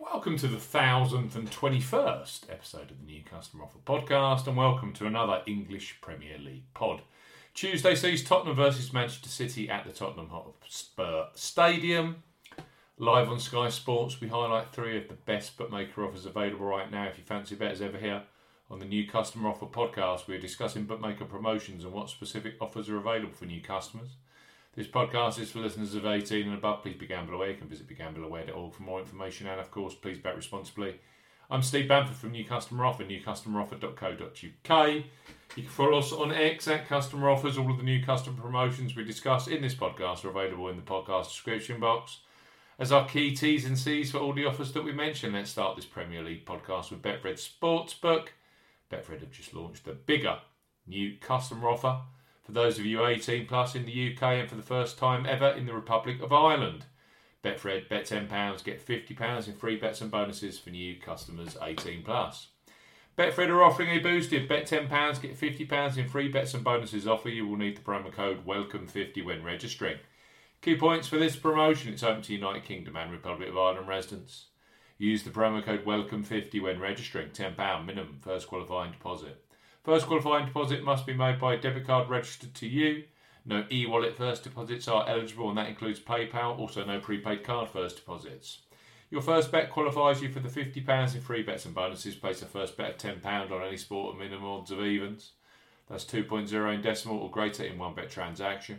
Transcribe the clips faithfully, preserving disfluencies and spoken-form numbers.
Welcome to the thousandth and twenty-first episode of the New Customer Offer podcast, and welcome to another English Premier League pod. Tuesday sees Tottenham versus Manchester City at the Tottenham Hotspur Stadium. Live on Sky Sports, we highlight three of the best bookmaker offers available right now. If you fancy bettors ever here on the New Customer Offer podcast, we're discussing bookmaker promotions and what specific offers are available for new customers. This podcast is for listeners of eighteen and above. Please be gamble aware. You can visit be gamble aware dot org for more information, and of course, please bet responsibly. I'm Steve Bamford from New Customer Offer, new customer offer dot co dot uk. You can follow us on X at Customer Offers. All of the new customer promotions we discuss in this podcast are available in the podcast description box. As our key T's and C's for all the offers that we mentioned, let's start this Premier League podcast with Betfred Sportsbook. Betfred have just launched a bigger new customer offer for those of you eighteen plus in the U K and for the first time ever in the Republic of Ireland. Betfred, bet ten pounds, get fifty pounds in free bets and bonuses for new customers eighteen plus. Betfred are offering a boosted bet ten pounds, get fifty pounds in free bets and bonuses offer. You will need the promo code welcome fifty when registering. Key points for this promotion: it's open to United Kingdom and Republic of Ireland residents. Use the promo code welcome fifty when registering. ten pounds minimum first qualifying deposit. First qualifying deposit must be made by a debit card registered to you. No e-wallet first deposits are eligible, and that includes PayPal. Also, no prepaid card first deposits. Your first bet qualifies you for the fifty pounds in free bets and bonuses. Place a first bet of ten pounds on any sport at minimum odds of evens. That's two point oh in decimal or greater in one bet transaction.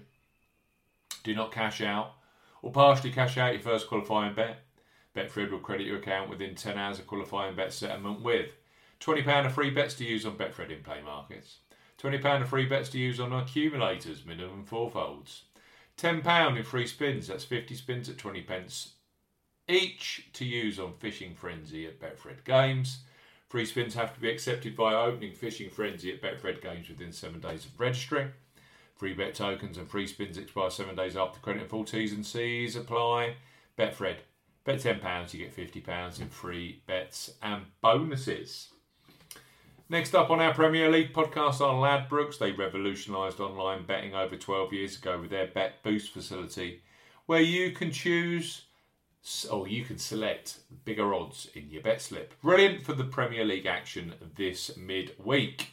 Do not cash out or partially cash out your first qualifying bet. Betfred will credit your account within ten hours of qualifying bet settlement with twenty pounds of free bets to use on Betfred in play markets. twenty pounds of free bets to use on accumulators, minimum four folds. ten pounds in free spins, that's fifty spins at twenty pence each to use on Fishing Frenzy at Betfred Games. Free spins have to be accepted via opening Fishing Frenzy at Betfred Games within seven days of registering. Free bet tokens and free spins expire seven days after credit, and full T's and C's apply. Betfred, bet ten pounds, you get fifty pounds in free bets and bonuses. Next up on our Premier League podcast are Ladbrokes. They revolutionised online betting over twelve years ago with their Bet Boost facility, where you can choose, or you can select bigger odds in your bet slip. Brilliant for the Premier League action this midweek.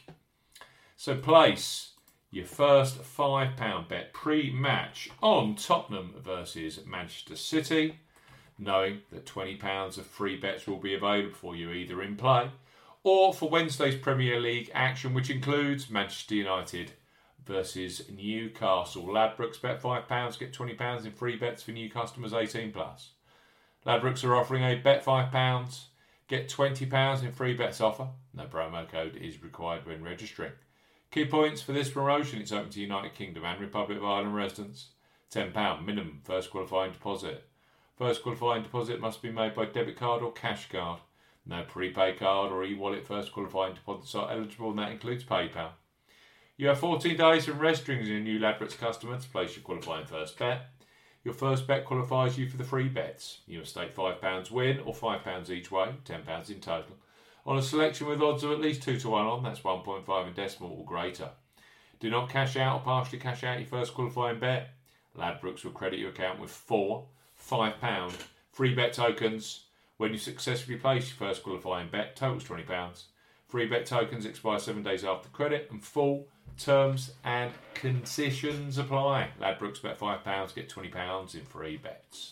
So place your first five pounds bet pre-match on Tottenham versus Manchester City, knowing that twenty pounds of free bets will be available for you either in play or for Wednesday's Premier League action, which includes Manchester United versus Newcastle. Ladbrokes, bet five pounds, get twenty pounds in free bets for new customers eighteen plus. Ladbrokes are offering a bet five pounds, get twenty pounds in free bets offer. No promo code is required when registering. Key points for this promotion: it's open to United Kingdom and Republic of Ireland residents. ten pounds minimum first qualifying deposit. First qualifying deposit must be made by debit card or cash card. No prepaid card or e-wallet first qualifying deposits are eligible, and that includes PayPal. You have fourteen days from registering as a new Ladbrokes customer to place your qualifying first bet. Your first bet qualifies you for the free bets. You must stake five pounds win or five pounds each way, ten pounds in total, on a selection with odds of at least two to one on, that's one point five in decimal or greater. Do not cash out or partially cash out your first qualifying bet. Ladbrokes will credit your account with four five pounds free bet tokens when you successfully place your first qualifying bet. Totals twenty pounds. Free bet tokens expire seven days after credit, and full terms and conditions apply. Ladbrokes, bet five pounds, get twenty pounds in free bets.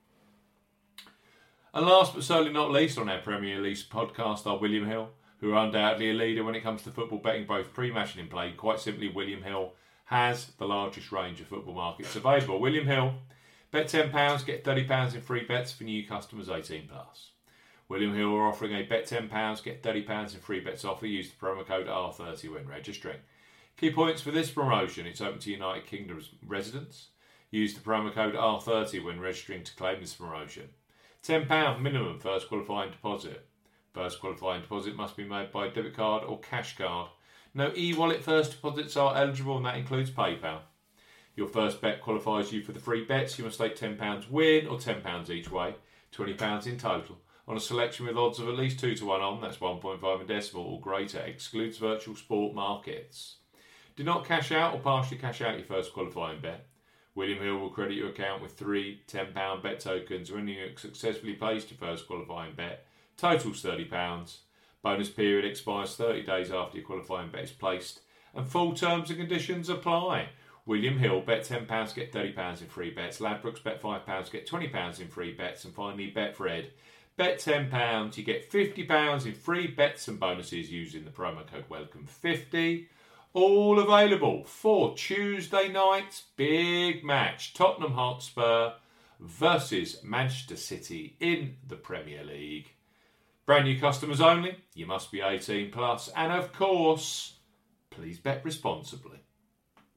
And last but certainly not least on our Premier League podcast are William Hill, who are undoubtedly a leader when it comes to football betting, both pre-match and in play. Quite simply, William Hill has the largest range of football markets available. William Hill, bet ten pounds, get thirty pounds in free bets for new customers eighteen plus. William Hill are offering a bet ten pounds, get thirty pounds in free bets offer. Use the promo code R thirty when registering. Key points for this promotion: it's open to United Kingdom residents. Use the promo code R thirty when registering to claim this promotion. ten pounds minimum first qualifying deposit. First qualifying deposit must be made by debit card or cash card. No e-wallet first deposits are eligible, and that includes PayPal. Your first bet qualifies you for the free bets. You must stake ten pounds win or ten pounds each way, twenty pounds in total, on a selection with odds of at least two to one on, that's one point five in decimal or greater, excludes virtual sport markets. Do not cash out or partially cash out your first qualifying bet. William Hill will credit your account with three ten pound bet tokens when you successfully placed your first qualifying bet. Totals thirty pounds. Bonus period expires thirty days after your qualifying bet is placed. And full terms and conditions apply. William Hill, bet ten pounds, get thirty pounds in free bets. Ladbrokes, bet five pounds, get twenty pounds in free bets. And finally, Betfred, bet ten pounds, you get fifty pounds in free bets and bonuses using the promo code welcome fifty. All available for Tuesday night's big match. Tottenham Hotspur versus Manchester City in the Premier League. Brand new customers only. You must be eighteen plus. And of course, please bet responsibly.